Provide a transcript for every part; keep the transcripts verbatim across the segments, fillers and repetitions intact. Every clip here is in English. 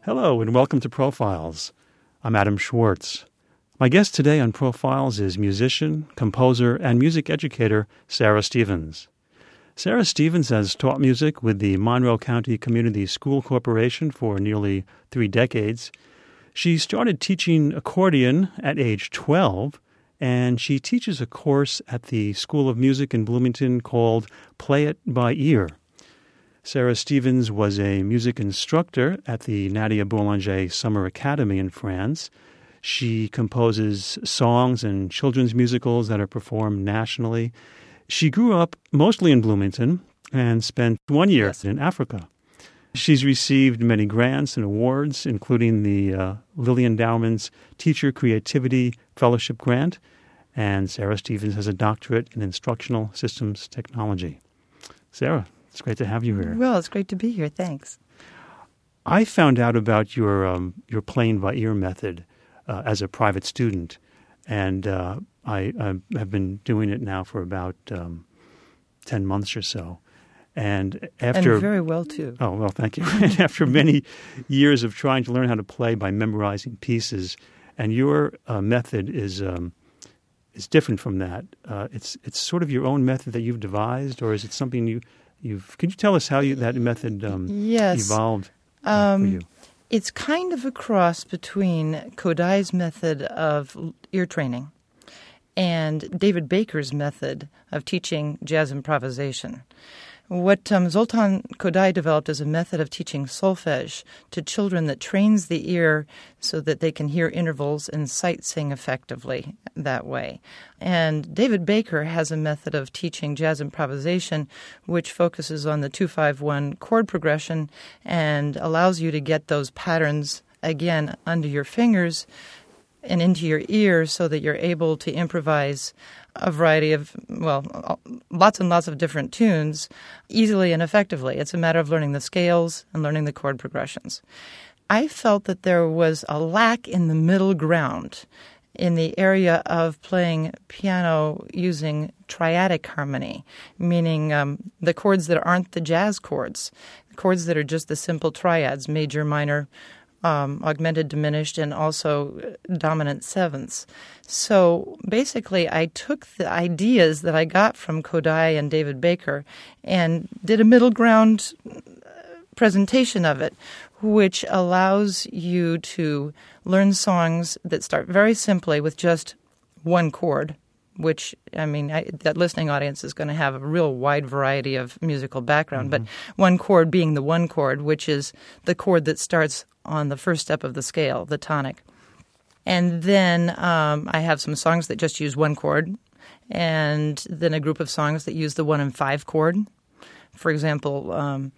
Hello and welcome to Profiles. I'm Adam Schwartz. My guest today on Profiles is musician, composer, and music educator Sarah Stevens. Sarah Stevens has taught music with the Monroe County Community School Corporation for nearly three decades. She started teaching accordion at age twelve, and she teaches a course at the School of Music in Bloomington called Play It by Ear. Sarah Stevens was a music instructor at the Nadia Boulanger Summer Academy in France. She composes songs and children's musicals that are performed nationally. She grew up mostly in Bloomington and spent one year yes. in Africa. She's received many grants and awards, including the uh, Lillian Dowman's Teacher Creativity Fellowship Grant, and Sarah Stevens has a doctorate in Instructional Systems Technology. Sarah, it's great to have you here. Well, it's great to be here. Thanks. I found out about your um, your playing by ear method uh, as a private student, and uh, I, I have been doing it now for about um, ten months or so. And after and very well too. Oh well, thank you. And after many years of trying to learn how to play by memorizing pieces, and your uh, method is um, is different from that. Uh, it's it's sort of your own method that you've devised, or is it something you You've, could you tell us how you, that method um, yes. evolved uh, um, for you? It's kind of a cross between Kodai's method of ear training and David Baker's method of teaching jazz improvisation. What um, Zoltan Kodai developed is a method of teaching solfege to children that trains the ear so that they can hear intervals and sight sing effectively that way. And David Baker has a method of teaching jazz improvisation which focuses on the two five one chord progression and allows you to get those patterns, again, under your fingers and into your ear so that you're able to improvise a variety of, well, lots and lots of different tunes easily and effectively. It's a matter of learning the scales and learning the chord progressions. I felt that there was a lack in the middle ground in the area of playing piano using triadic harmony, meaning um, the chords that aren't the jazz chords, chords that are just the simple triads, major, minor, Um, augmented, diminished, and also dominant sevenths. So basically, I took the ideas that I got from Kodai and David Baker and did a middle ground presentation of it, which allows you to learn songs that start very simply with just one chord, which, I mean, I, that listening audience is going to have a real wide variety of musical background, mm-hmm. but one chord being the one chord, which is the chord that starts on the first step of the scale, the tonic. And then um, I have some songs that just use one chord, and then a group of songs that use the one and five chord. For example, um,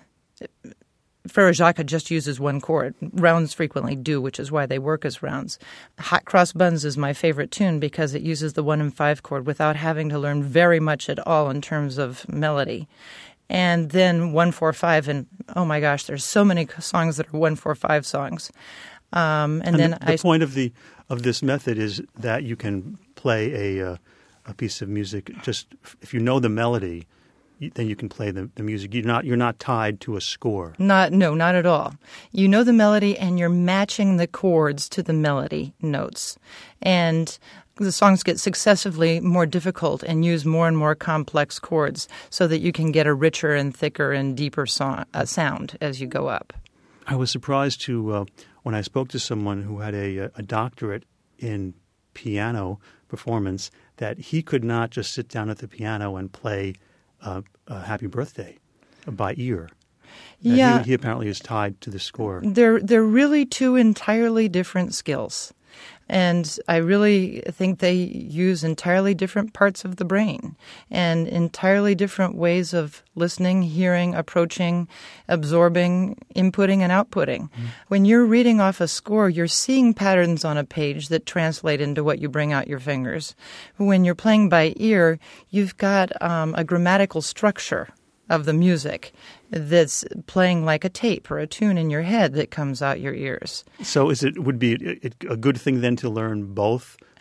Frere Jacques just uses one chord. Rounds frequently do, which is why they work as rounds. Hot Cross Buns is my favorite tune because it uses the one and five chord without having to learn very much at all in terms of melody. And then one, four, five, and oh my gosh, there's so many songs that are one, four, five songs. Um, and, and then the, the I, point of the of this method is that you can play a uh, a piece of music just if you know the melody. Then you can play the, the music. You're not you're not tied to a score. Not no, not at all. You know the melody, and you're matching the chords to the melody notes, and the songs get successively more difficult and use more and more complex chords, so that you can get a richer and thicker and deeper song, uh, sound as you go up. I was surprised to uh, when I spoke to someone who had a a doctorate in piano performance that he could not just sit down at the piano and play Uh, uh, Happy Birthday by ear. That yeah. He, he apparently is tied to the score. They're, they're really two entirely different skills. And I really think they use entirely different parts of the brain and entirely different ways of listening, hearing, approaching, absorbing, inputting, and outputting. Mm. When you're reading off a score, you're seeing patterns on a page that translate into what you bring out your fingers. When you're playing by ear, you've got um, a grammatical structure of the music that's playing like a tape or a tune in your head that comes out your ears. So is it would be a good thing then to learn both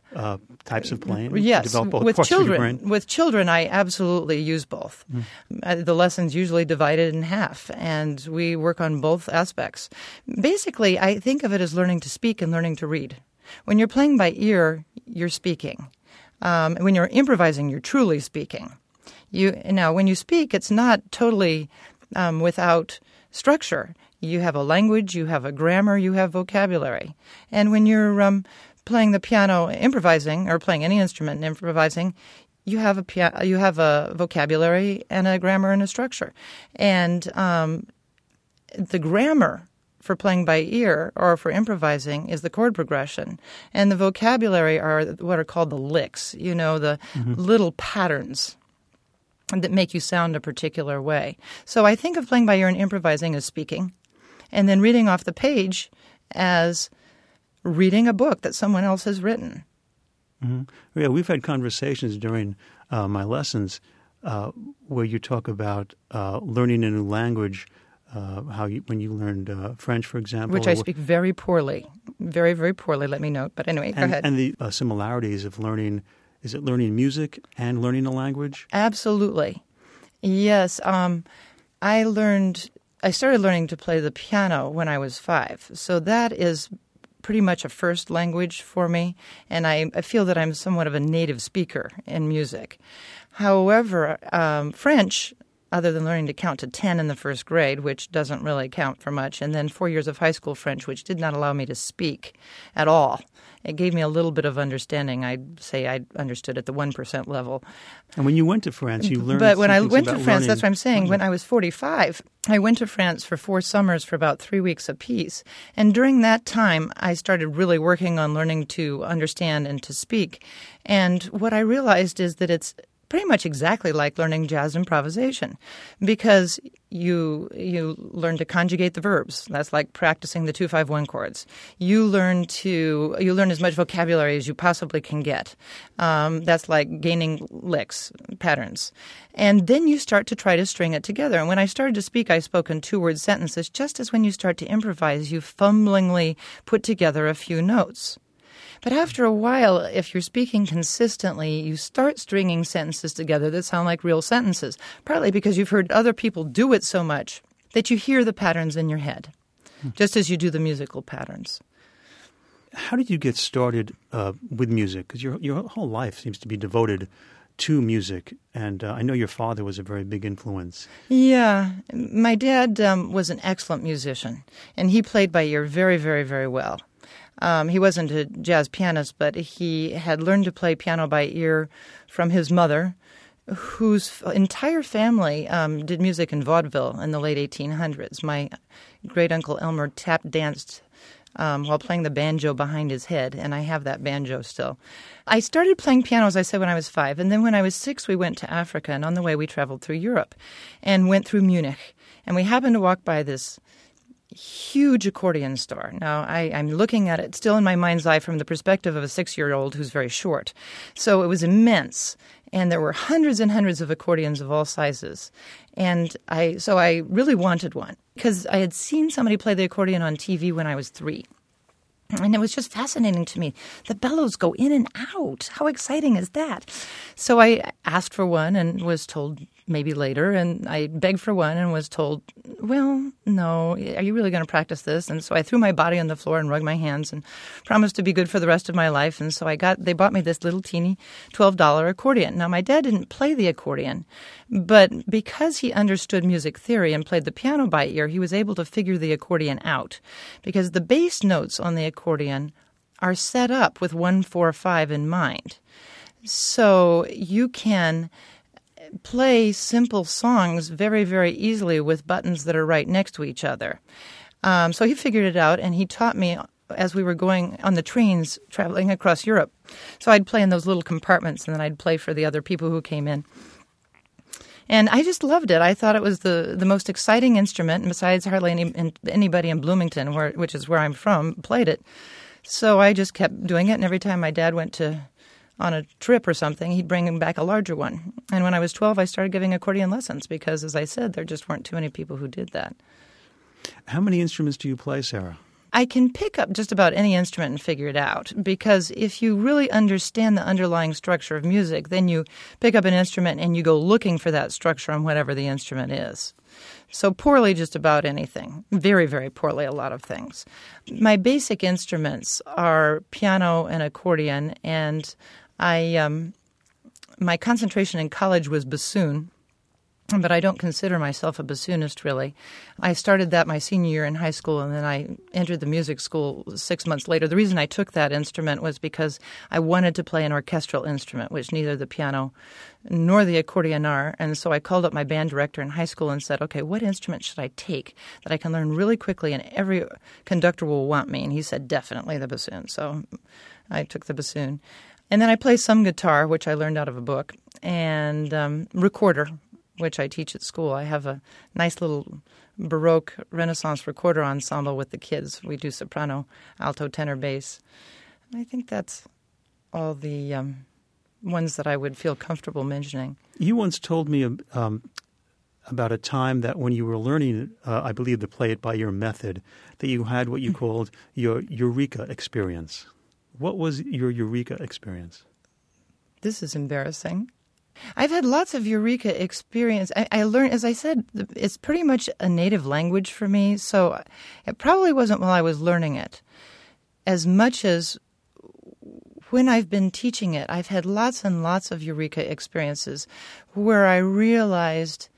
uh, types of playing? Yes, to develop both with parts of your children. brain? With children, I absolutely use both. Mm. Uh, the lesson's usually divided in half, and we work on both aspects. Basically, I think of it as learning to speak and learning to read. When you're playing by ear, you're speaking. Um, when you're improvising, you're truly speaking. You now, when you speak, it's not totally um, without structure. You have a language, you have a grammar, you have vocabulary. And when you're um, playing the piano, improvising, or playing any instrument and improvising, you have a pia- you have a vocabulary and a grammar and a structure. And um, the grammar for playing by ear or for improvising is the chord progression. And the vocabulary are what are called the licks, you know, the mm-hmm. little patterns that make you sound a particular way. So I think of playing by ear and improvising as speaking, and then reading off the page as reading a book that someone else has written. Mm-hmm. Yeah, we've had conversations during uh, my lessons uh, where you talk about uh, learning a new language, uh, how you, when you learned uh, French, for example. Which I speak very poorly, very, very poorly, let me note. But anyway, and, go ahead. And the uh, similarities of learning, is it learning music and learning a language? Absolutely. Yes. Um, I learned... I started learning to play the piano when I was five, so that is pretty much a first language for me, and I, I feel that I'm somewhat of a native speaker in music. However, um, French, other than learning to count to ten in the first grade, which doesn't really count for much, and then four years of high school French, which did not allow me to speak at all. It gave me a little bit of understanding. I'd say I understood at the one percent level. And when you went to France, you learned But when I went to about France, that's what I'm saying. Learning. When I was forty-five, I went to France for four summers for about three weeks apiece. And during that time, I started really working on learning to understand and to speak. And what I realized is that it's pretty much exactly like learning jazz improvisation, because you you learn to conjugate the verbs. That's like practicing the two five one chords. You learn to you learn as much vocabulary as you possibly can get. Um, that's like gaining licks, patterns. And then you start to try to string it together. And when I started to speak, I spoke in two-word sentences, just as when you start to improvise, you fumblingly put together a few notes. But after a while, if you're speaking consistently, you start stringing sentences together that sound like real sentences, partly because you've heard other people do it so much that you hear the patterns in your head, hmm. just as you do the musical patterns. How did you get started uh, with music? Because your, your whole life seems to be devoted to music, and uh, I know your father was a very big influence. Yeah. My dad um, was an excellent musician, and he played by ear very, very, very well. Um, he wasn't a jazz pianist, but he had learned to play piano by ear from his mother, whose entire family um, did music in vaudeville in the late eighteen hundreds. My great-uncle Elmer tap danced um, while playing the banjo behind his head, and I have that banjo still. I started playing piano, as I said, when I was five, and then when I was six, we went to Africa, and on the way we traveled through Europe and went through Munich, and we happened to walk by this huge accordion store. Now, I, I'm looking at it still in my mind's eye from the perspective of a six-year-old who's very short. So it was immense, and there were hundreds and hundreds of accordions of all sizes. And I, so I really wanted one because I had seen somebody play the accordion on T V when I was three. And it was just fascinating to me. The bellows go in and out. How exciting is that? So I asked for one and was told maybe later, and I begged for one and was told, well, no, are you really going to practice this? And so I threw my body on the floor and rubbed my hands and promised to be good for the rest of my life. And so I got, they bought me this little teeny twelve dollar accordion. Now, my dad didn't play the accordion, but because he understood music theory and played the piano by ear, he was able to figure the accordion out, because the bass notes on the accordion are set up with one, four, five in mind. So you can play simple songs very, very easily with buttons that are right next to each other. Um, so he figured it out, and he taught me as we were going on the trains traveling across Europe. So I'd play in those little compartments, and then I'd play for the other people who came in. And I just loved it. I thought it was the, the most exciting instrument, and besides, hardly any, anybody in Bloomington, where, which is where I'm from, played it. So I just kept doing it, and every time my dad went to on a trip or something, he'd bring him back a larger one. And when I was twelve, I started giving accordion lessons because, as I said, there just weren't too many people who did that. How many instruments do you play, Sarah? I can pick up just about any instrument and figure it out, because if you really understand the underlying structure of music, then you pick up an instrument and you go looking for that structure on whatever the instrument is. So poorly just about anything. Very, very poorly a lot of things. My basic instruments are piano and accordion, and I um, my concentration in college was bassoon. But I don't consider myself a bassoonist, really. I started that my senior year in high school, and then I entered the music school six months later. The reason I took that instrument was because I wanted to play an orchestral instrument, which neither the piano nor the accordion are. And so I called up my band director in high school and said, okay, what instrument should I take that I can learn really quickly and every conductor will want me? And he said, definitely the bassoon. So I took the bassoon. And then I play some guitar, which I learned out of a book, and um, recorder, which I teach at school. I have a nice little Baroque Renaissance recorder ensemble with the kids. We do soprano, alto, tenor, bass. And I think that's all the um, ones that I would feel comfortable mentioning. You once told me um, about a time that when you were learning, uh, I believe, to play it by your method, that you had what you called your eureka experience. What was your eureka experience? This is embarrassing. I've had lots of eureka experience. I, I learned, as I said, it's pretty much a native language for me, so it probably wasn't while I was learning it. As much as when I've been teaching it, I've had lots and lots of eureka experiences where I realized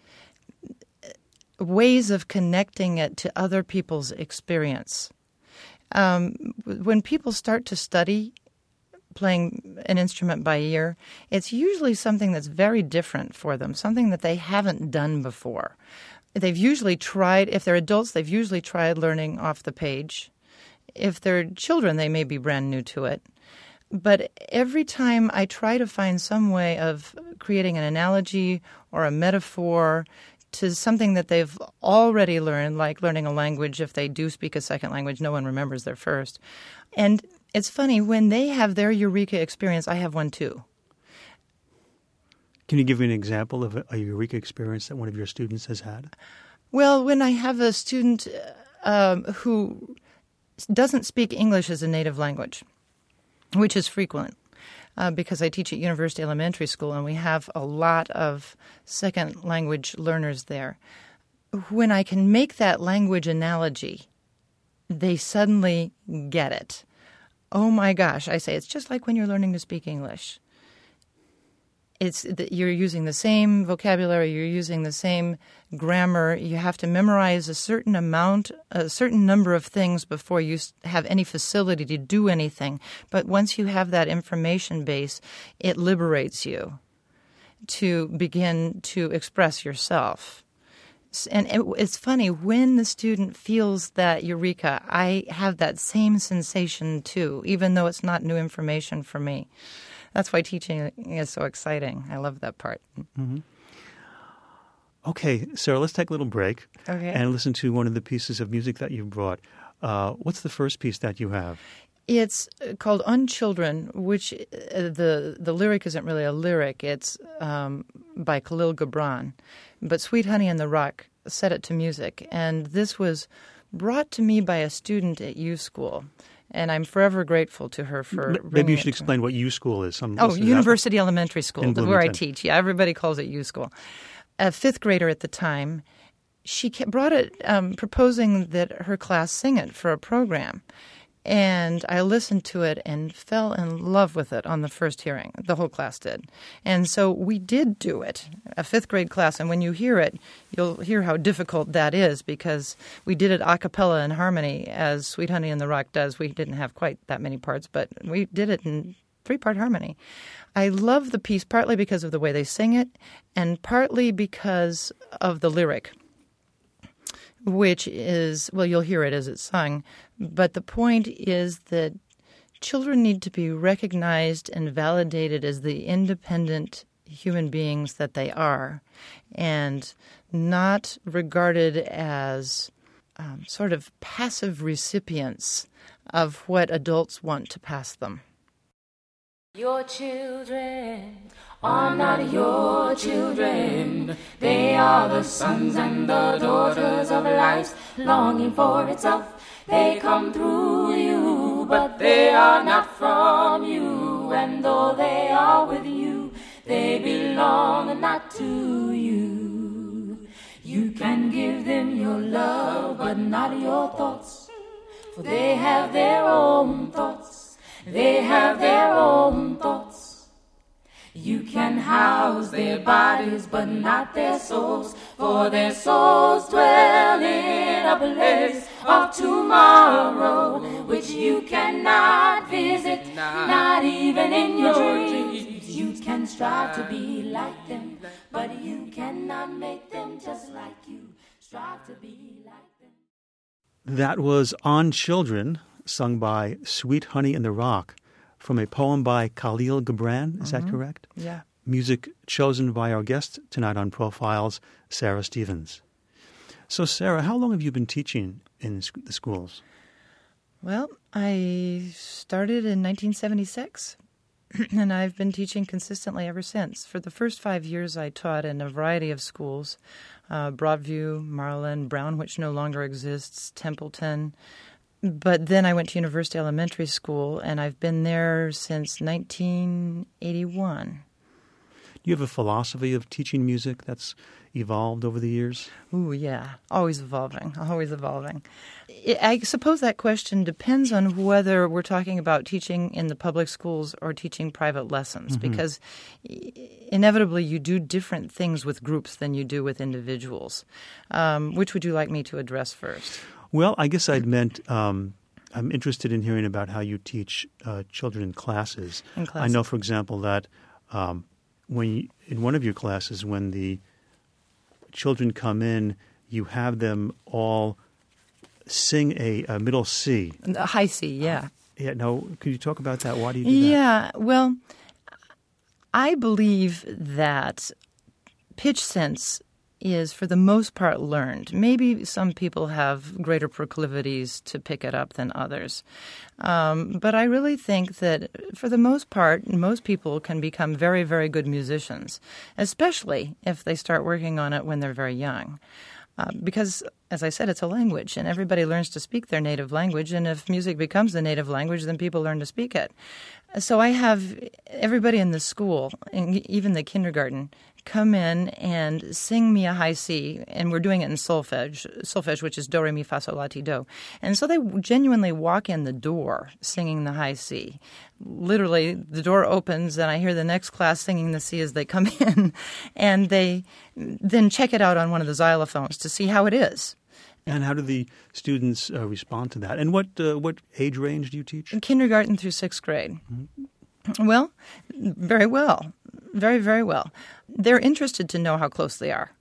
ways of connecting it to other people's experience. Um, when people start to study playing an instrument by ear, it's usually something that's very different for them, something that they haven't done before. They've usually tried, if they're adults, they've usually tried learning off the page. If they're children, they may be brand new to it. But every time I try to find some way of creating an analogy or a metaphor to something that they've already learned, like learning a language, if they do speak a second language, no one remembers their first. And it's funny, when they have their eureka experience, I have one too. Can you give me an example of a, a eureka experience that one of your students has had? Well, when I have a student um, who doesn't speak English as a native language, which is frequent, uh, because I teach at University Elementary School and we have a lot of second language learners there. When I can make that language analogy, they suddenly get it. Oh my gosh, I say, it's just like when you're learning to speak English. It's that you're using the same vocabulary, you're using the same grammar. You have to memorize a certain amount, a certain number of things before you have any facility to do anything. But once you have that information base, it liberates you to begin to express yourself. And it, it's funny, when the student feels that eureka, I have that same sensation too, even though it's not new information for me. That's why teaching is so exciting. I love that part. Mm-hmm. Okay, Sarah, let's take a little break okay. and listen to one of the pieces of music that you brought. Uh, what's the first piece that you have? It's called On Children, which uh, the the lyric isn't really a lyric. It's um, by Khalil Gibran. But Sweet Honey in the Rock set it to music. And this was brought to me by a student at U School. And I'm forever grateful to her for M- Maybe you should explain what U School is. Some oh, University Elementary School, where I teach. Yeah, everybody calls it U School. A fifth grader at the time, she brought it, um, proposing that her class sing it for a program. And I listened to it and fell in love with it on the first hearing. The whole class did. And so we did do it, a fifth grade class. And when you hear it, you'll hear how difficult that is, because we did it a cappella in harmony, as Sweet Honey in the Rock does. We didn't have quite that many parts, but we did it in three-part harmony. I love the piece partly because of the way they sing it and partly because of the lyric, which is, well, you'll hear it as it's sung, but the point is that children need to be recognized and validated as the independent human beings that they are, and not regarded as um, sort of passive recipients of what adults want to pass them. Your children are not your children. They are the sons and the daughters of life, longing for itself. They come through you, but they are not from you. And though they are with you, they belong not to you. You can give them your love, but not your thoughts. For they have their own thoughts. They have their own thoughts. You can house their bodies, but not their souls. For their souls dwell in a place of tomorrow, which you cannot visit, not even in your dreams. You can strive to be like them, but you cannot make them just like you. Strive to be like them. That was On Children, sung by Sweet Honey in the Rock, from a poem by Khalil Gibran. Is mm-hmm. that correct? Yeah. Music chosen by our guest tonight on Profiles, Sarah Stevens. So, Sarah, how long have you been teaching in the schools? Well, I started in nineteen seventy-six, and I've been teaching consistently ever since. For the first five years, I taught in a variety of schools, uh, Broadview, Marlin, Brown, which no longer exists, Templeton. But then I went to University Elementary School, and I've been there since nineteen eighty-one. Do you have a philosophy of teaching music that's evolved over the years? Ooh, yeah. Always evolving. Always evolving. I suppose that question depends on whether we're talking about teaching in the public schools or teaching private lessons, mm-hmm. because inevitably you do different things with groups than you do with individuals. Um, which would you like me to address first? Well, I guess I'd meant um, I'm interested in hearing about how you teach uh, children in classes. In classes. I know, for example, that um, when you, in one of your classes, when the children come in, you have them all sing a, a middle C. A high C, yeah. Yeah. No, could you talk about that? Why do you do that? Yeah. Well, I believe that pitch sense is for the most part learned. Maybe some people have greater proclivities to pick it up than others. Um, but I really think that for the most part, most people can become very, very good musicians, especially if they start working on it when they're very young. Uh, because, as I said, it's a language, and everybody learns to speak their native language, and if music becomes the native language, then people learn to speak it. So I have everybody in the school, and even the kindergarten, come in and sing me a high C, and we're doing it in solfege, solfege, which is do, re, mi, fa, sol, la, ti, do. And so they genuinely walk in the door singing the high C. Literally, the door opens, and I hear the next class singing the C as they come in, and they then check it out on one of the xylophones to see how it is. And how do the students uh, respond to that? And what uh, what age range do you teach? Kindergarten through sixth grade. Mm-hmm. Well, very well. Very, very well. They're interested to know how close they are.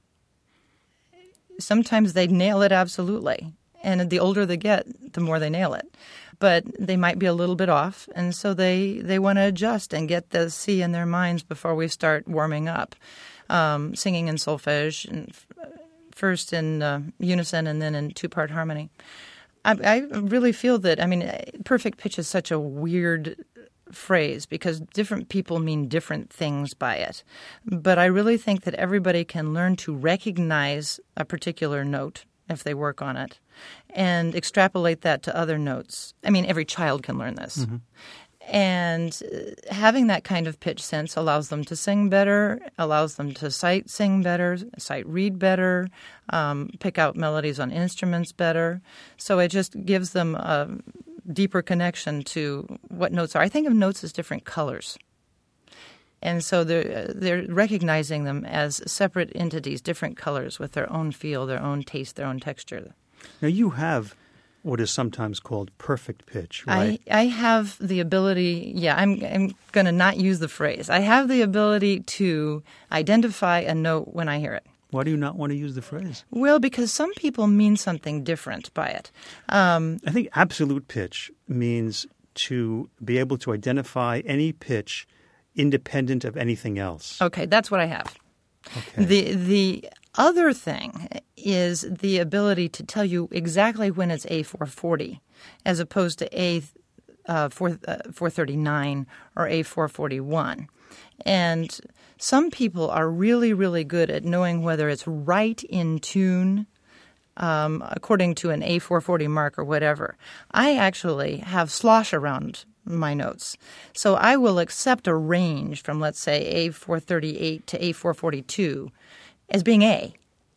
Sometimes they nail it absolutely. And the older they get, the more they nail it. But they might be a little bit off, and so they, they want to adjust and get the C in their minds before we start warming up, um, singing in solfege, and first in uh, unison and then in two-part harmony. I, I really feel that, I mean, perfect pitch is such a weird phrase because different people mean different things by it. But I really think that everybody can learn to recognize a particular note if they work on it and extrapolate that to other notes. I mean, every child can learn this. Mm-hmm. And having that kind of pitch sense allows them to sing better, allows them to sight sing better, sight read better, um, pick out melodies on instruments better. So it just gives them a deeper connection to what notes are. I think of notes as different colors. And so they're, they're recognizing them as separate entities, different colors with their own feel, their own taste, their own texture. Now, you have what is sometimes called perfect pitch, right? I, I have the ability, yeah, I'm, I'm going to not use the phrase. I have the ability to identify a note when I hear it. Why do you not want to use the phrase? Well, because some people mean something different by it. Um, I think absolute pitch means to be able to identify any pitch independent of anything else. Okay, that's what I have. Okay. The the other thing is the ability to tell you exactly when it's A four forty as opposed to A uh, four thirty-nine or A four forty-one. And some people are really, really good at knowing whether it's right in tune um, according to an A four forty mark or whatever. I actually have slosh around my notes. So I will accept a range from, let's say, A four thirty-eight to A four forty-two as being A.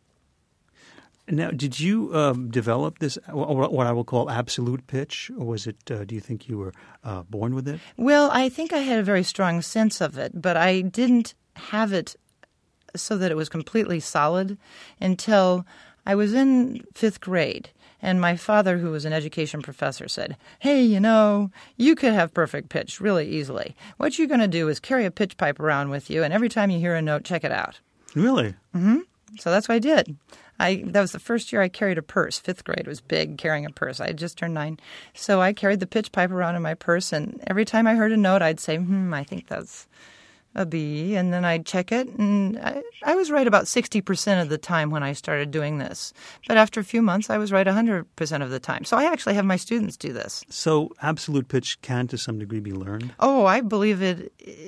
Now, did you um, develop this, what I will call absolute pitch, or was it, uh, do you think you were uh, born with it? Well, I think I had a very strong sense of it, but I didn't have it so that it was completely solid until I was in fifth grade. And my father, who was an education professor, said, hey, you know, you could have perfect pitch really easily. What you're going to do is carry a pitch pipe around with you, and every time you hear a note, check it out. Really? Mm-hmm. So that's what I did. I That was the first year I carried a purse. Fifth grade was big, carrying a purse. I had just turned nine. So I carried the pitch pipe around in my purse, and every time I heard a note, I'd say, hmm, I think that's a B, and then I'd check it. And I, I was right about sixty percent of the time when I started doing this. But after a few months, I was right one hundred percent of the time. So I actually have my students do this. So absolute pitch can, to some degree, be learned? Oh, I believe it.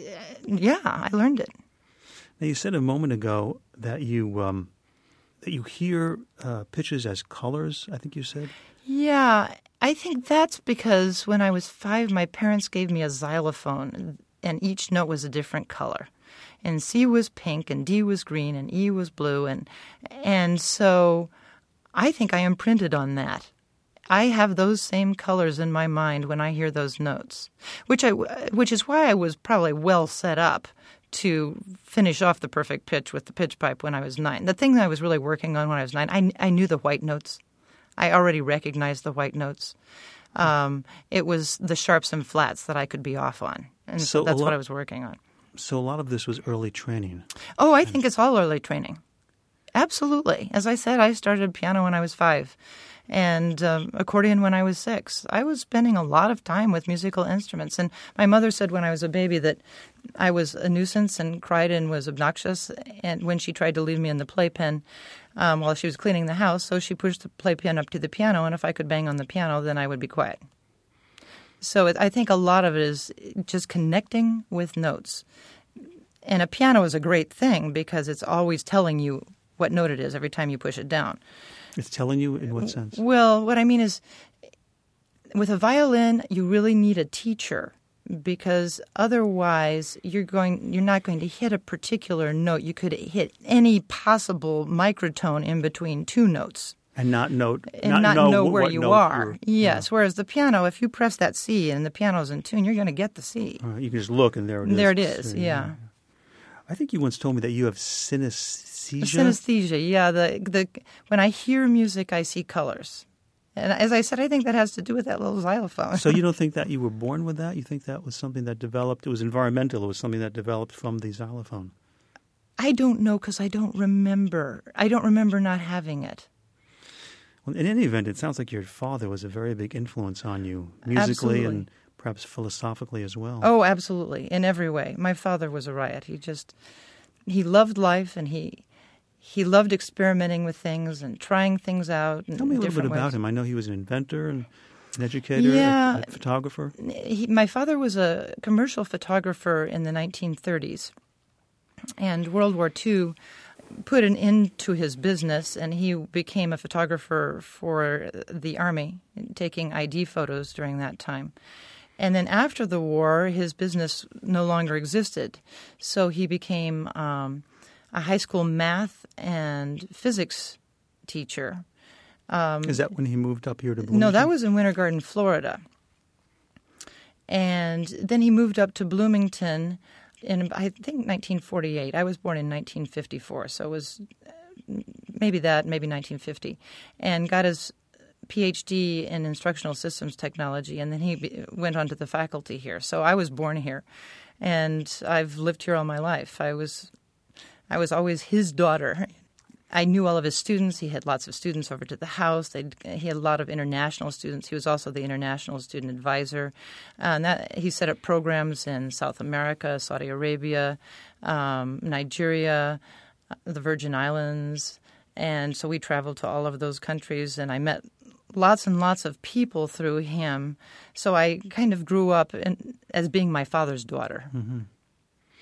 Yeah, I learned it. Now, you said a moment ago that you um, that you hear uh, pitches as colors, I think you said? Yeah, I think that's because when I was five, my parents gave me a xylophone, and each note was a different color. And C was pink, and D was green, and E was blue. And and so I think I imprinted on that. I have those same colors in my mind when I hear those notes, which I, which is why I was probably well set up to finish off the perfect pitch with the pitch pipe when I was nine. The thing that I was really working on when I was nine, I, I knew the white notes. I already recognized the white notes. Um, it was the sharps and flats that I could be off on. And so that's lot, what I was working on. So a lot of this was early training. Oh, I think it's all early training. Absolutely. As I said, I started piano when I was five and um, accordion when I was six. I was spending a lot of time with musical instruments. And my mother said when I was a baby that I was a nuisance and cried and was obnoxious. And when she tried to leave me in the playpen um, while she was cleaning the house, so she pushed the playpen up to the piano. And if I could bang on the piano, then I would be quiet. So it, I think a lot of it is just connecting with notes. And a piano is a great thing because it's always telling you what note it is every time you push it down. It's telling you in what sense? Well, what I mean is with a violin, you really need a teacher because otherwise you're going you're not going to hit a particular note. You could hit any possible microtone in between two notes. And not note and not, not know, know what, where what you note are. Yes. Yeah. Whereas the piano, if you press that C and the piano's in tune, you're going to get the C. Right, you can just look and there it is. There it is, yeah. yeah. I think you once told me that you have synesthesia. Synesthesia, yeah. The the when I hear music, I see colors. And as I said, I think that has to do with that little xylophone. So you don't think that you were born with that? You think that was something that developed? It was environmental. It was something that developed from the xylophone. I don't know because I don't remember. I don't remember not having it. Well, in any event, it sounds like your father was a very big influence on you, musically Absolutely. and perhaps philosophically as well. Oh, absolutely, in every way. My father was a riot. He just, he loved life and he he loved experimenting with things and trying things out. Tell me a little bit about ways. him. I know he was an inventor and an educator, yeah, a, a photographer. He, my father was a commercial photographer in the nineteen thirties, and World War Two put an end to his business, and he became a photographer for the Army, taking I D photos during that time. And then after the war, his business no longer existed, so he became um, a high school math and physics teacher. Um, Is that when he moved up here to Bloomington? No, that was in Winter Garden, Florida. And then he moved up to Bloomington in, I think, nineteen forty-eight. I was born in nineteen fifty-four, so it was maybe that, maybe nineteen fifty, and got his P H D in instructional systems technology, and then he went on to the faculty here. So I was born here, and I've lived here all my life. I was, I was always his daughter. I knew all of his students. He had lots of students over to the house. They'd, he had a lot of international students. He was also the international student advisor. Uh, and that, he set up programs in South America, Saudi Arabia, um, Nigeria, the Virgin Islands. And so we traveled to all of those countries, and I met lots and lots of people through him. So I kind of grew up in, as being my father's daughter. Mm-hmm.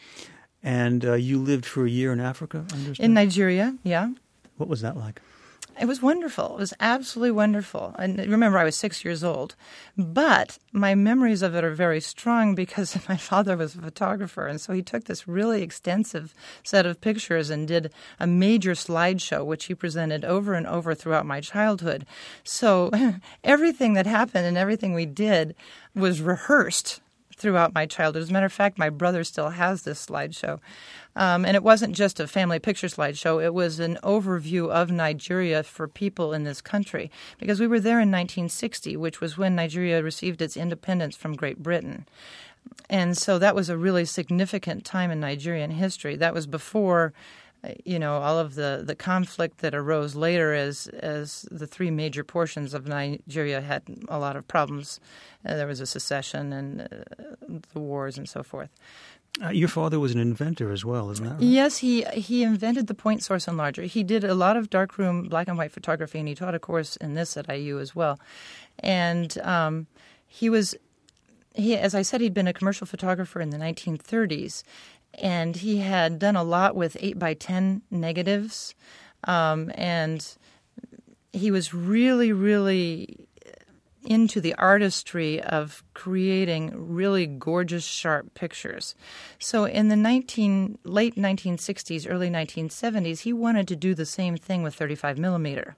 And uh, you lived for a year in Africa, I understand? In Nigeria, yeah. What was that like? It was wonderful. It was absolutely wonderful. And remember, I was six years old. But my memories of it are very strong because my father was a photographer. And so he took this really extensive set of pictures and did a major slideshow, which he presented over and over throughout my childhood. So everything that happened and everything we did was rehearsed throughout my childhood. As a matter of fact, my brother still has this slideshow. Um, and it wasn't just a family picture slideshow. It was an overview of Nigeria for people in this country, because we were there in nineteen sixty, which was when Nigeria received its independence from Great Britain. And so that was a really significant time in Nigerian history. That was before, you know, all of the, the conflict that arose later as as the three major portions of Nigeria had a lot of problems. Uh, there was a secession and uh, the wars and so forth. Uh, your father was an inventor as well, isn't that right? Yes, he he invented the point source enlarger. He did a lot of darkroom black and white photography, and he taught a course in this at I U as well. And um, he was, he as I said, he'd been a commercial photographer in the nineteen thirties, and he had done a lot with eight by ten negatives, um, and he was really, really into the artistry of creating really gorgeous, sharp pictures. So in the nineteen late nineteen sixties, early nineteen seventies, he wanted to do the same thing with thirty-five millimeter.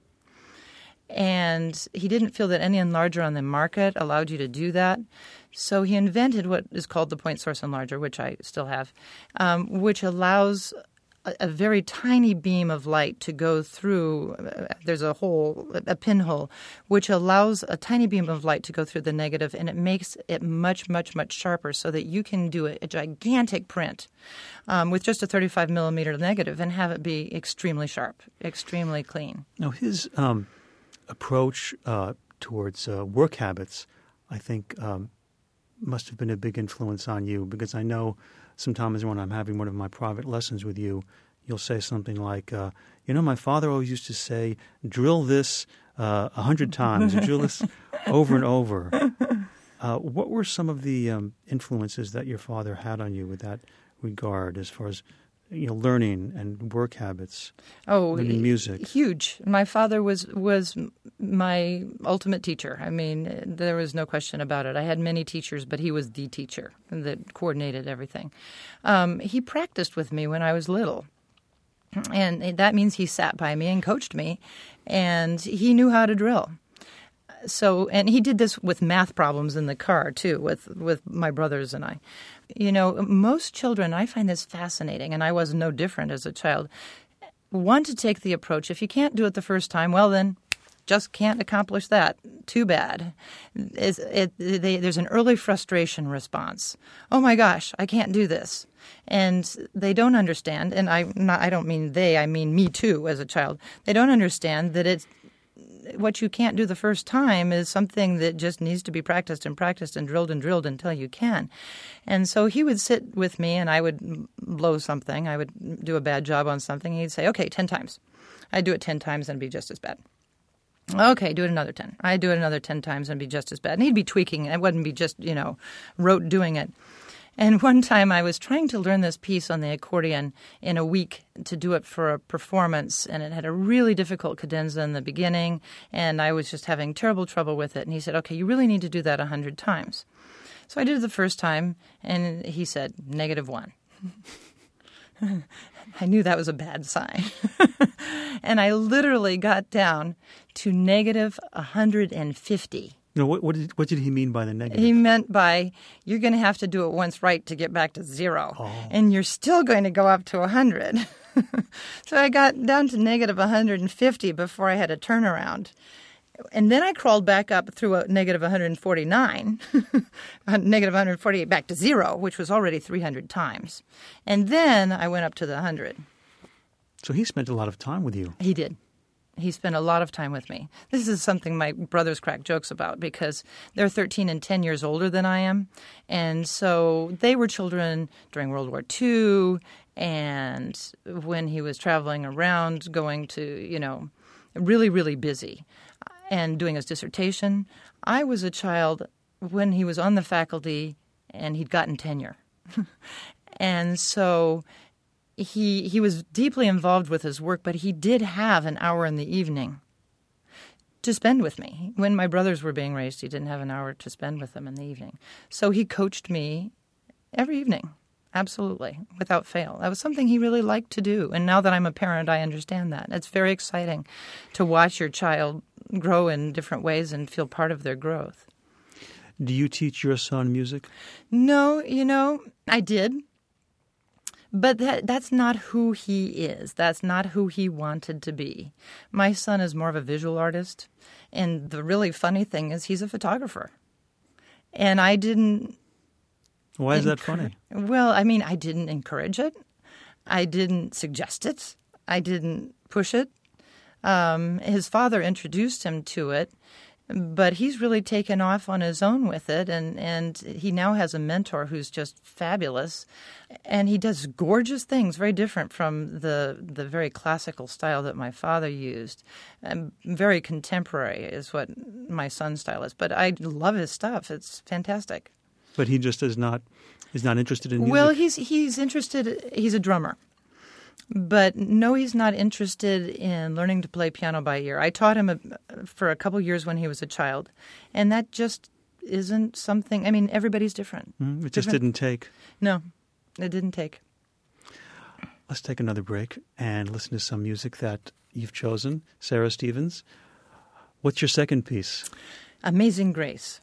And he didn't feel that any enlarger on the market allowed you to do that. So he invented what is called the point source enlarger, which I still have, um, which allows a very tiny beam of light to go through. Uh, there's a hole, a pinhole, which allows a tiny beam of light to go through the negative, and it makes it much, much, much sharper so that you can do a, a gigantic print um, with just a thirty-five millimeter negative and have it be extremely sharp, extremely clean. Now, his um, approach uh, towards uh, work habits, I think, um, must have been a big influence on you, because I know sometimes when I'm having one of my private lessons with you, you'll say something like, uh, you know, my father always used to say, drill this uh, a hundred times, drill this over and over. Uh, what were some of the um, influences that your father had on you with that regard, as far as, you know, learning and work habits? Oh, learning music. Huge. My father was was my ultimate teacher. I mean, there was no question about it. I had many teachers, but he was the teacher that coordinated everything. Um, he practiced with me when I was little, and that means he sat by me and coached me, and he knew how to drill. So, and he did this with math problems in the car, too, with, with my brothers and I. You know, most children, I find this fascinating, and I was no different as a child, want to take the approach, if you can't do it the first time, well then, just can't accomplish that. Too bad. It's, it, they, there's an early frustration response. Oh my gosh, I can't do this. And they don't understand, and I, not, I don't mean they, I mean me too as a child. They don't understand that it's, what you can't do the first time is something that just needs to be practiced and practiced and drilled and drilled until you can. And so he would sit with me and I would blow something. I would do a bad job on something. He'd say, okay, ten times. I'd do it ten times and it'd be just as bad. Okay, do it another ten. I'd do it another ten times and it'd be just as bad. And he'd be tweaking. It wouldn't be just, you know, rote doing it. And one time I was trying to learn this piece on the accordion in a week to do it for a performance, and it had a really difficult cadenza in the beginning, and I was just having terrible trouble with it. And he said, okay, you really need to do that a hundred times. So I did it the first time, and he said, negative one. I knew that was a bad sign. And I literally got down to negative one hundred fifty. No, what, what, did, what did he mean by the negative? He meant by, you're going to have to do it once right to get back to zero. Oh. And you're still going to go up to one hundred. So I got down to negative one hundred fifty before I had a turnaround. And then I crawled back up through a negative one hundred forty-nine, negative one hundred forty-eight back to zero, which was already three hundred times. And then I went up to the one hundred. So he spent a lot of time with you. He did. He spent a lot of time with me. This is something my brothers crack jokes about because they're thirteen and ten years older than I am. And so they were children during World War Two and when he was traveling around going to, you know, really, really busy and doing his dissertation. I was a child when he was on the faculty and he'd gotten tenure. And so He he was deeply involved with his work, but he did have an hour in the evening to spend with me. When my brothers were being raised, he didn't have an hour to spend with them in the evening. So he coached me every evening, absolutely, without fail. That was something he really liked to do. And now that I'm a parent, I understand that. It's very exciting to watch your child grow in different ways and feel part of their growth. Do you teach your son music? No, you know, I did. But that that's not who he is. That's not who he wanted to be. My son is more of a visual artist. And the really funny thing is he's a photographer. And I didn't... Why is that encour- funny? Well, I mean, I didn't encourage it. I didn't suggest it. I didn't push it. Um, his father introduced him to it. But he's really taken off on his own with it, and, and he now has a mentor who's just fabulous. And he does gorgeous things, very different from the the very classical style that my father used. Um, very contemporary is what my son's style is. But I love his stuff. It's fantastic. But he just is not is not interested in music? Well, he's he's interested. He's a drummer. But no, he's not interested in learning to play piano by ear. I taught him a, for a couple years when he was a child, and that just isn't something. I mean, everybody's different. Mm, it just different. didn't take. No, it didn't take. Let's take another break and listen to some music that you've chosen. Sarah Stevens, what's your second piece? Amazing Grace,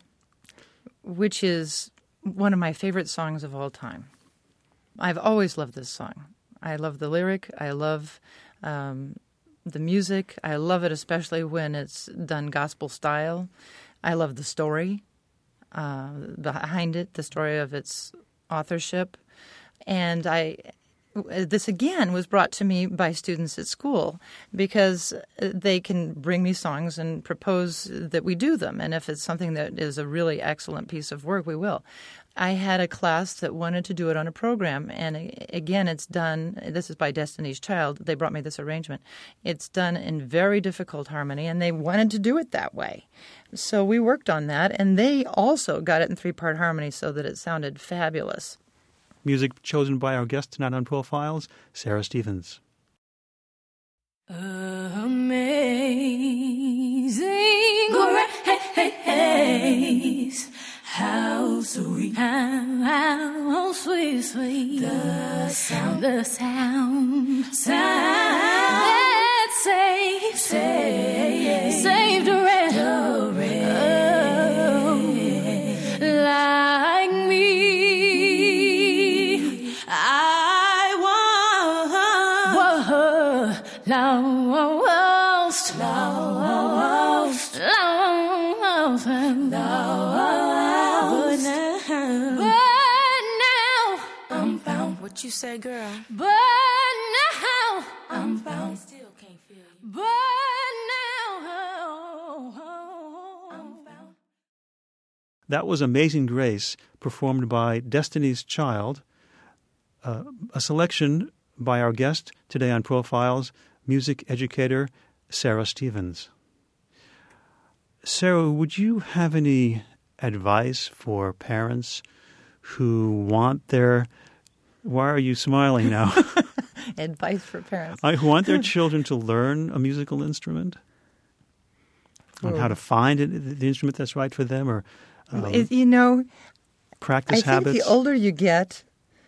which is one of my favorite songs of all time. I've always loved this song. I love the lyric. I love um, the music. I love it especially when it's done gospel style. I love the story uh, behind it, the story of its authorship. And I, this again was brought to me by students at school because they can bring me songs and propose that we do them. And if it's something that is a really excellent piece of work, we will. I had a class that wanted to do it on a program, and again, it's done, this is by Destiny's Child, they brought me this arrangement. It's done in very difficult harmony, and they wanted to do it that way. So we worked on that, and they also got it in three-part harmony so that it sounded fabulous. Music chosen by our guest tonight on Profiles, Sarah Stevens. Amazing grace, how sweet, how, how sweet, sweet, the sound, the sound, sound that saved, saved, saved a wretch, oh, like me. I was, was lost, lost, lost, lost. What you say, girl? But now I'm found. I still can't feel you. But now I'm found. That was Amazing Grace, performed by Destiny's Child, uh, a selection by our guest today on Profiles, music educator Sarah Stevens. Sarah, would you have any advice for parents who want their... Why are you smiling now? Advice for parents. I who want their children to learn a musical instrument, on how to find it, the instrument that's right for them, or um, it, you know, practice I habits. think the older you get,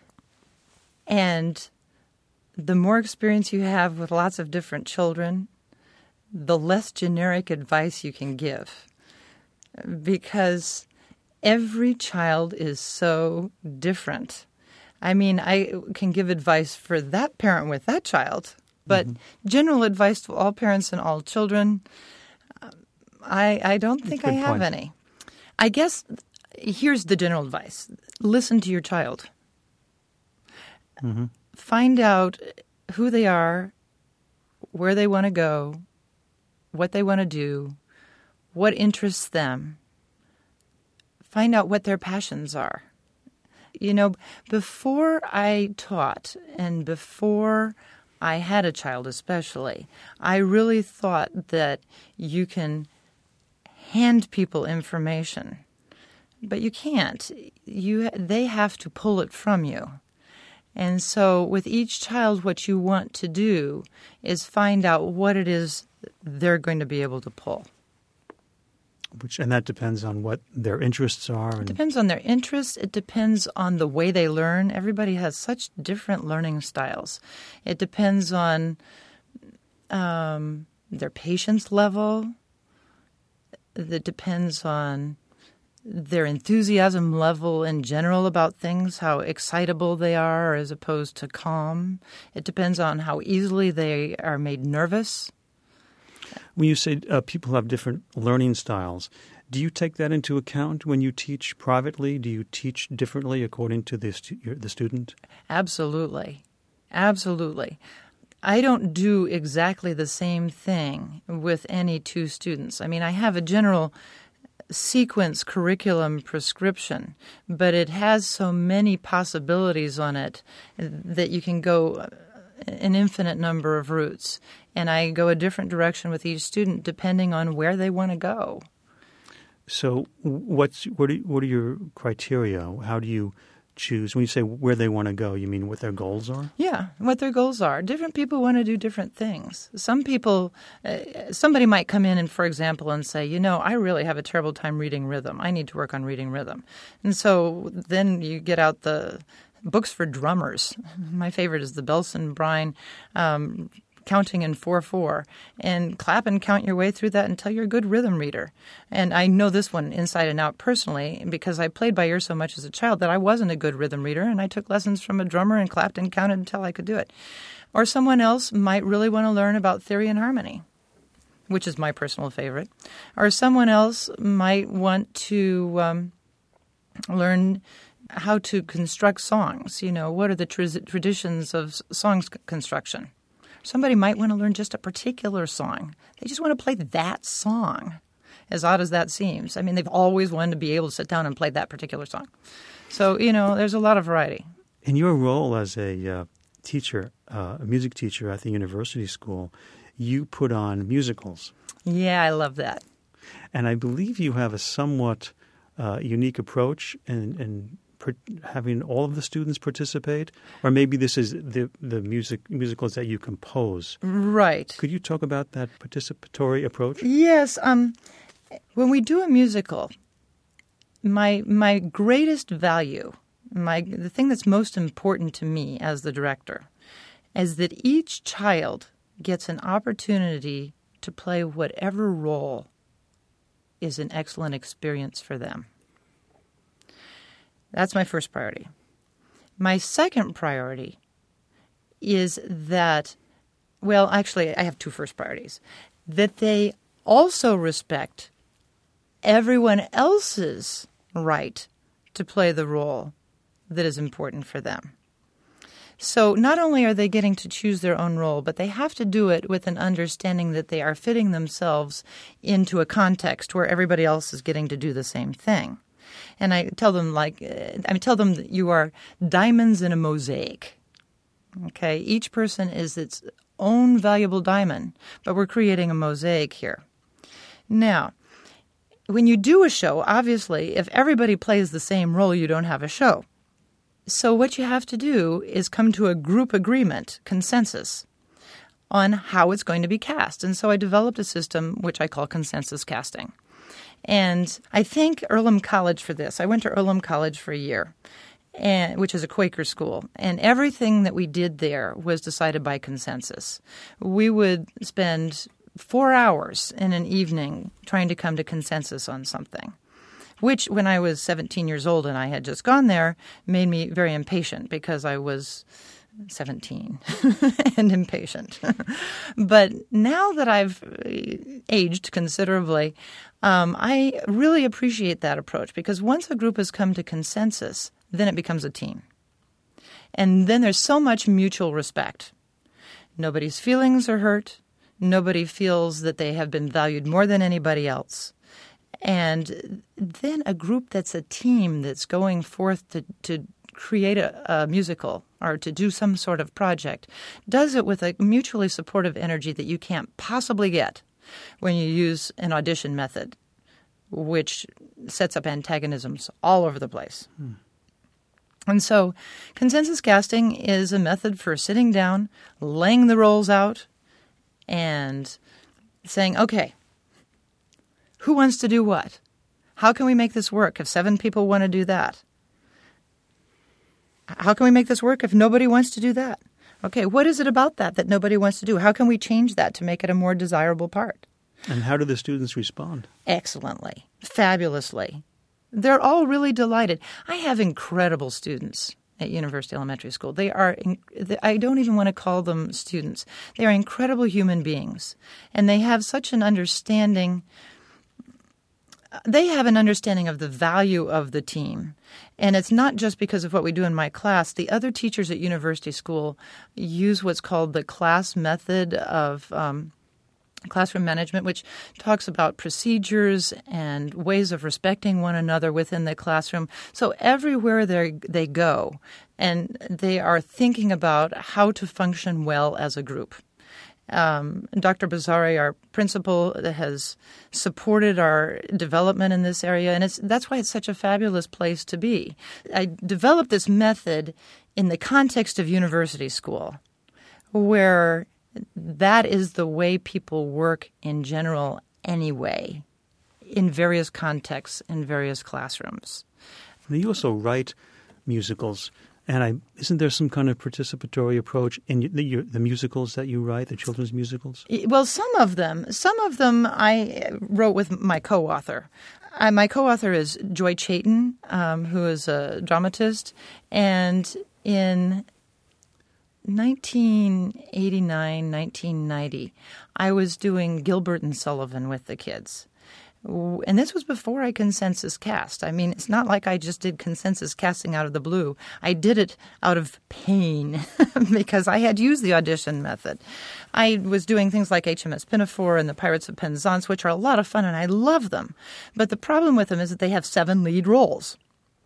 and the more experience you have with lots of different children, the less generic advice you can give, because every child is so different. I mean, I can give advice for that parent with that child, but mm-hmm. general advice to all parents and all children, I, I don't think I have point. any. I guess here's the general advice. Listen to your child. Mm-hmm. Find out who they are, where they want to go, what they want to do, what interests them. Find out what their passions are. You know, before I taught and before I had a child especially, I really thought that you can hand people information, but you can't. You they have to pull it from you. And so with each child, what you want to do is find out what it is they're going to be able to pull. Which and that depends on what their interests are. It And depends on their interests. It depends on the way they learn. Everybody has such different learning styles. It depends on um, their patience level. It depends on their enthusiasm level in general about things, how excitable they are as opposed to calm. It depends on how easily they are made nervous. when you say uh, people have different learning styles, do you take that into account when you teach privately? Do you teach differently according to the, stu- your, the student? Absolutely. Absolutely. I don't do exactly the same thing with any two students. I mean, I have a general sequence curriculum prescription, but it has so many possibilities on it that you can go an infinite number of routes. And I go a different direction with each student depending on where they want to go. So what's what are, what are your criteria? How do you choose? When you say where they want to go, you mean what their goals are? Yeah, what their goals are. Different people want to do different things. Some people, uh, somebody might come in and, for example, and say, you know, I really have a terrible time reading rhythm. I need to work on reading rhythm. And so then you get out the books for drummers. My favorite is the Belson Brine um, counting in four four, and clap and count your way through that until you're a good rhythm reader. And I know this one inside and out personally because I played by ear so much as a child that I wasn't a good rhythm reader, and I took lessons from a drummer and clapped and counted until I could do it. Or someone else might really want to learn about theory and harmony, which is my personal favorite. Or someone else might want to um, learn how to construct songs. You know, what are the tra- traditions of songs c- construction? Somebody might want to learn just a particular song. They just want to play that song, as odd as that seems. I mean, they've always wanted to be able to sit down and play that particular song. So, you know, there's a lot of variety. In your role as a uh, teacher, uh, a music teacher at the university school, you put on musicals. Yeah, I love that. And I believe you have a somewhat uh, unique approach in, in having all of the students participate, or maybe this is the the music musicals that you compose. Right. Could you talk about that participatory approach? Yes. Um, when we do a musical, my my greatest value, my the thing that's most important to me as the director, is that each child gets an opportunity to play whatever role is an excellent experience for them. That's my first priority. My second priority is that, well, actually, I have two first priorities, that they also respect everyone else's right to play the role that is important for them. So not only are they getting to choose their own role, but they have to do it with an understanding that they are fitting themselves into a context where everybody else is getting to do the same thing. And I tell them, like, I tell them that you are diamonds in a mosaic. Okay, each person is its own valuable diamond, but we're creating a mosaic here. Now, when you do a show, obviously, if everybody plays the same role, you don't have a show. So what you have to do is come to a group agreement, consensus, on how it's going to be cast. And so I developed a system which I call consensus casting. And I thank Earlham College for this. I went to Earlham College for a year, and, which is a Quaker school. And everything that we did there was decided by consensus. We would spend four hours in an evening trying to come to consensus on something, which when I was seventeen years old and I had just gone there made me very impatient because I was seventeen and impatient. But now that I've aged considerably, um, I really appreciate that approach because once a group has come to consensus, then it becomes a team. And then there's so much mutual respect. Nobody's feelings are hurt. Nobody feels that they have been valued more than anybody else. And then a group that's a team that's going forth to, to create a, a musical or to do some sort of project does it with a mutually supportive energy that you can't possibly get when you use an audition method, which sets up antagonisms all over the place. Hmm. And so consensus casting is a method for sitting down, laying the roles out, and saying, okay, Who wants to do what? How can we make this work if seven people want to do that? How can we make this work if nobody wants to do that? Okay, what is it about that that nobody wants to do? How can we change that to make it a more desirable part? And how do the students respond? Excellently, fabulously. They're all really delighted. I have incredible students at University Elementary School. They are, I don't even want to call them students. They are incredible human beings. And they have such an understanding, they have an understanding of the value of the team. And it's not just because of what we do in my class. The other teachers at University School use what's called the class method of um, classroom management, which talks about procedures and ways of respecting one another within the classroom. So everywhere they they go, and they are thinking about how to function well as a group. Um, Doctor Bazzari, our principal, has supported our development in this area, and it's that's why it's such a fabulous place to be. I developed this method in the context of university school, where that is the way people work in general anyway, in various contexts, in various classrooms. You also write musicals, and I, isn't there some kind of participatory approach in the, your, the musicals that you write, the children's musicals? Well, some of them. Some of them I wrote with my co-author. Uh, my co-author is Joy Chayton, um, who is a dramatist, and in nineteen eighty-nine, nineteen ninety, I was doing Gilbert and Sullivan with the kids. And this was before I consensus cast. I mean, it's not like I just did consensus casting out of the blue. I did it out of pain because I had used the audition method. I was doing things like H M S Pinafore and the Pirates of Penzance, which are a lot of fun, and I love them. But the problem with them is that they have seven lead roles.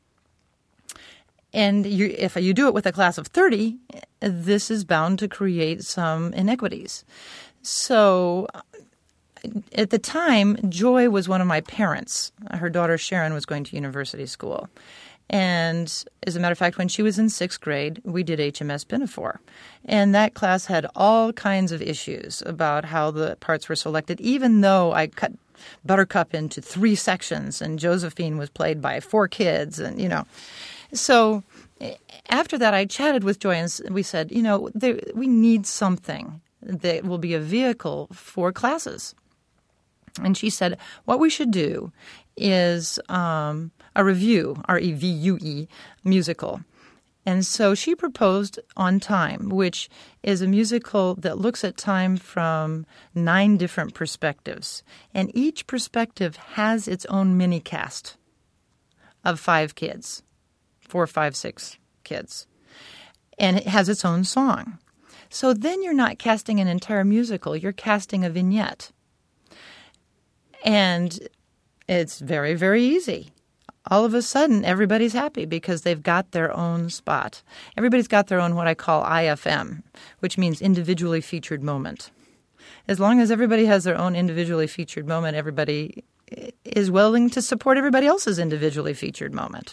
And you, if you do it with a class of thirty, this is bound to create some inequities. So at the time, Joy was one of my parents. Her daughter Sharon was going to university school. And as a matter of fact, when she was in sixth grade, we did H M S Pinafore. And that class had all kinds of issues about how the parts were selected, even though I cut Buttercup into three sections and Josephine was played by four kids and, you know. So after that, I chatted with Joy and we said, you know, there, we need something that will be a vehicle for classes. And she said, what we should do is um, a revue, R E V U E, musical. And so she proposed On Time, which is a musical that looks at time from nine different perspectives. And each perspective has its own mini cast of five kids. Four, five, six kids. And it has its own song. So then you're not casting an entire musical, you're casting a vignette. And it's very, very easy. All of a sudden, everybody's happy because they've got their own spot. Everybody's got their own what I call I F M, which means individually featured moment. As long as everybody has their own individually featured moment, everybody is willing to support everybody else's individually featured moment.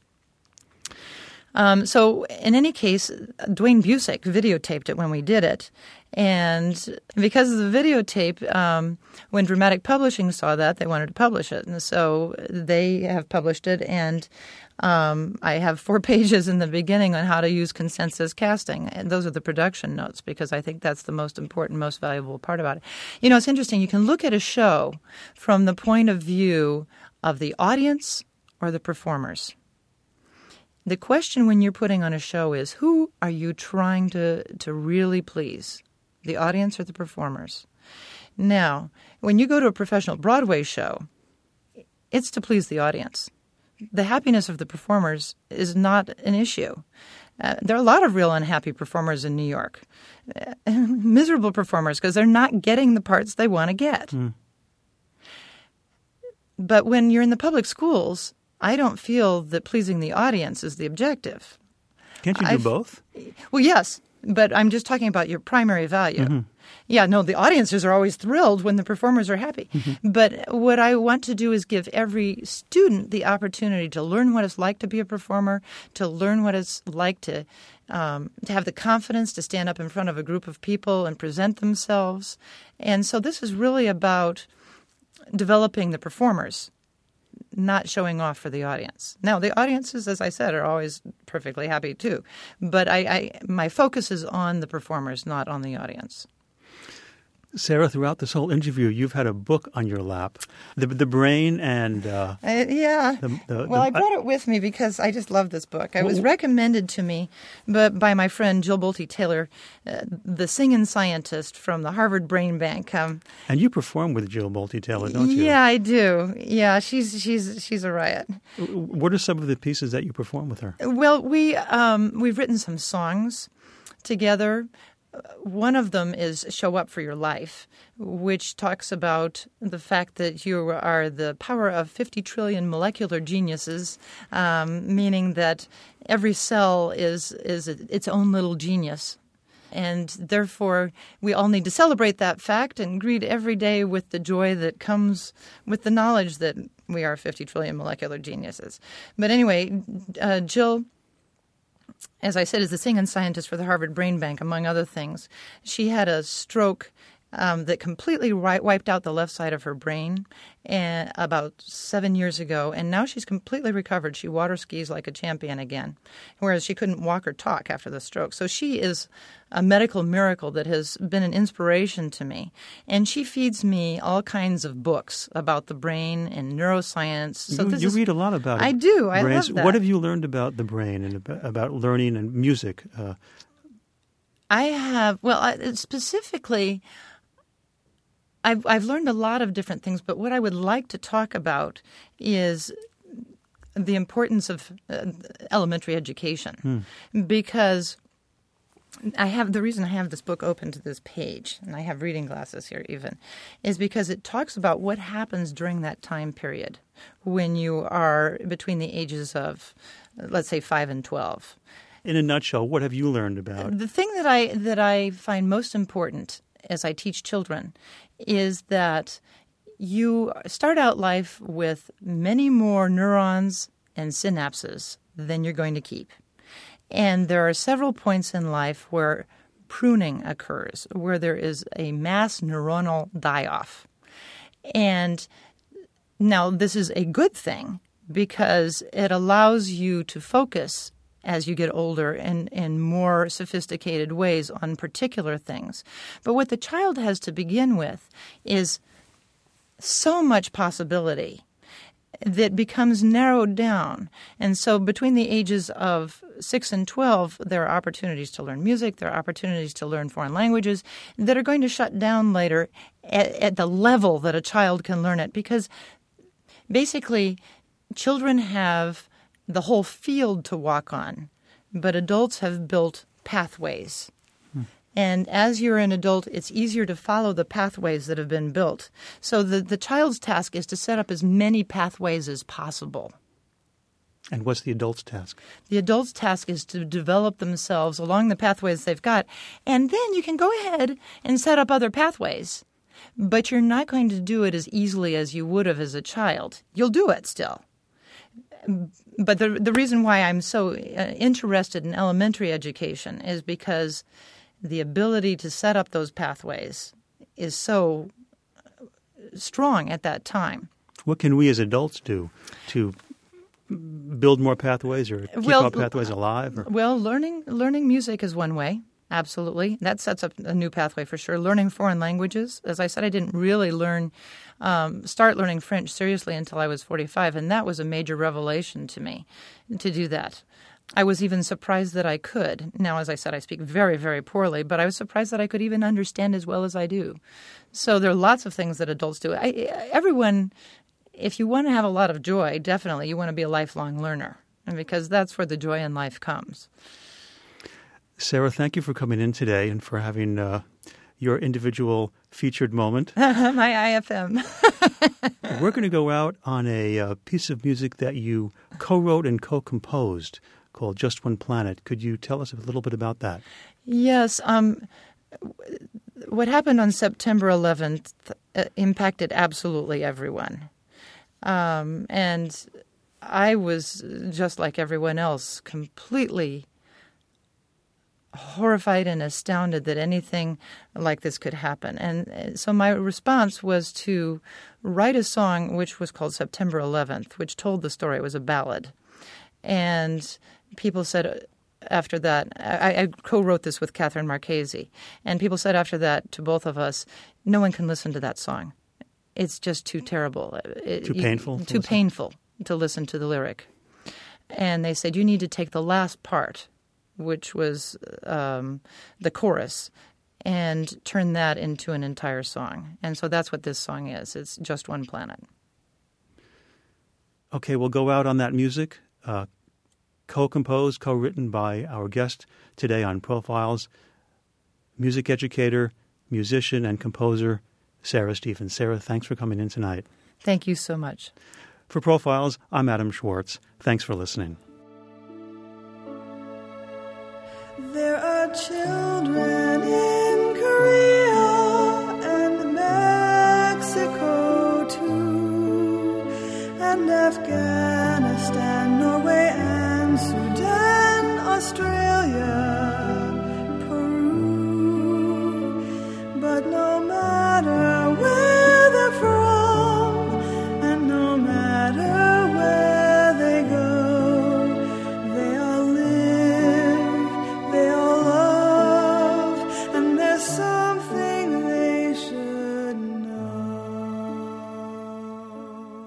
Um, so in any case, Dwayne Busick videotaped it when we did it. And because of the videotape, um, when Dramatic Publishing saw that, they wanted to publish it. And so they have published it. And um, I have four pages in the beginning on how to use consensus casting. And those are the production notes because I think that's the most important, most valuable part about it. You know, it's interesting. You can look at a show from the point of view of the audience or the performers. The question when you're putting on a show is, who are you trying to, to really please, the audience or the performers? Now, when you go to a professional Broadway show, it's to please the audience. The happiness of the performers is not an issue. Uh, there are a lot of real unhappy performers in New York, uh, miserable performers because they're not getting the parts they want to get. Mm. But when you're in the public schools, I don't feel that pleasing the audience is the objective. Can't you do I've, both? Well, yes, but I'm just talking about your primary value. Mm-hmm. Yeah, no, the audiences are always thrilled when the performers are happy. Mm-hmm. But what I want to do is give every student the opportunity to learn what it's like to be a performer, to learn what it's like to um, to have the confidence to stand up in front of a group of people and present themselves. And so this is really about developing the performers, not showing off for the audience. Now, the audiences, as I said, are always perfectly happy too. But I, I my focus is on the performers, not on the audience. Sarah, throughout this whole interview, you've had a book on your lap, The, the Brain and... Uh, Uh, yeah. The, the, well, the, I brought it with me because I just love this book. It was Well- recommended to me but by my friend Jill Bolte Taylor, uh, the singing scientist from the Harvard Brain Bank. Um, And you perform with Jill Bolte Taylor, don't you? yeah, I do. Yeah, she's she's she's a riot. What are some of the pieces that you perform with her? Well, we um, we've written some songs together. One of them is Show Up for Your Life, which talks about the fact that you are the power of fifty trillion molecular geniuses, um, meaning that every cell is, is its own little genius. And therefore, we all need to celebrate that fact and greet every day with the joy that comes with the knowledge that we are fifty trillion molecular geniuses. But anyway, uh, Jill, as I said, is the singing scientist for the Harvard Brain Bank, among other things. She had a stroke um, that completely wi- wiped out the left side of her brain and, about seven years ago, and now she's completely recovered. She water skis like a champion again, whereas she couldn't walk or talk after the stroke. So she is a medical miracle that has been an inspiration to me. And she feeds me all kinds of books about the brain and neuroscience. So you this you is, read a lot about it. I do. I brains. love that. What have you learned about the brain and about, about learning and music? Uh, I have, well, I, specifically, I've, I've learned a lot of different things, but what I would like to talk about is the importance of uh, elementary education. Hmm. Because I have, the reason I have this book open to this page, and I have reading glasses here even, is because it talks about what happens during that time period when you are between the ages of, let's say, five and twelve. In a nutshell, what have you learned about? The thing that I that I find most important as I teach children is that you start out life with many more neurons and synapses than you're going to keep. And there are several points in life where pruning occurs, where there is a mass neuronal die-off. And now this is a good thing because it allows you to focus as you get older in, in more sophisticated ways on particular things. But what the child has to begin with is so much possibility that becomes narrowed down. And so between the ages of six and twelve, there are opportunities to learn music, there are opportunities to learn foreign languages that are going to shut down later at, at the level that a child can learn it. Because basically, children have the whole field to walk on, but adults have built pathways. Hmm. And as you're an adult, it's easier to follow the pathways that have been built. So the, the child's task is to set up as many pathways as possible. And what's the adult's task? The adult's task is to develop themselves along the pathways they've got. And then you can go ahead and set up other pathways. But you're not going to do it as easily as you would have as a child. You'll do it still. But the the reason why I'm so uh, interested in elementary education is because the ability to set up those pathways is so strong at that time. What can we as adults do to build more pathways or keep well, our pathways alive? Or? Well, learning learning music is one way. Absolutely. That sets up a new pathway for sure. Learning foreign languages. As I said, I didn't really learn, um, start learning French seriously until I was forty-five, and that was a major revelation to me to do that. I was even surprised that I could. Now, as I said, I speak very, very poorly, but I was surprised that I could even understand as well as I do. So there are lots of things that adults do. I, everyone, if you want to have a lot of joy, definitely you want to be a lifelong learner, and because that's where the joy in life comes. Sarah, thank you for coming in today and for having uh, your individual featured moment. My I F M. We're going to go out on a uh, piece of music that you co-wrote and co-composed called Just One Planet. Could you tell us a little bit about that? Yes. Um, what happened on September eleventh uh, impacted absolutely everyone. Um, and I was, just like everyone else, completely horrified and astounded that anything like this could happen. And so my response was to write a song which was called September eleventh, which told the story. It was a ballad. And people said after that, I, I co-wrote this with Catherine Marchese, and people said after that to both of us, no one can listen to that song. It's just too terrible. It, too painful? You, too listen. painful to listen to the lyric. And they said, you need to take the last part, which was um, the chorus, and turn that into an entire song. And so that's what this song is. It's Just One Planet. Okay, we'll go out on that music, uh, co-composed, co-written by our guest today on Profiles, music educator, musician, and composer, Sarah Stevens. Sarah, thanks for coming in tonight. Thank you so much. For Profiles, I'm Adam Schwartz. Thanks for listening. There are children in Korea and Mexico too, and Afghanistan, Norway and Sudan, Australia, Peru. But no matter where they're from, and no matter where they go, they all live, they all love, and there's something they should know.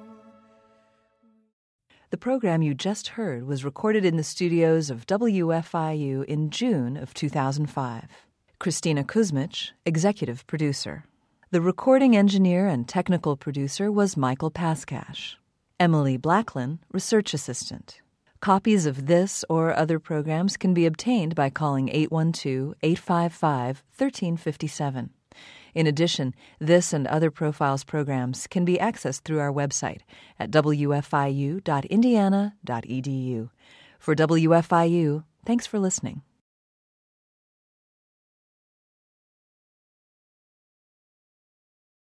The program you just heard was recorded in the studios of W F I U in June of two thousand five. Christina Kuzmich, executive producer. The recording engineer and technical producer was Michael Paskash. Emily Blacklin, research assistant. Copies of this or other programs can be obtained by calling eight one two, eight five five, one three five seven. In addition, this and other Profiles programs can be accessed through our website at w f i u dot indiana dot e d u. For W F I U, thanks for listening.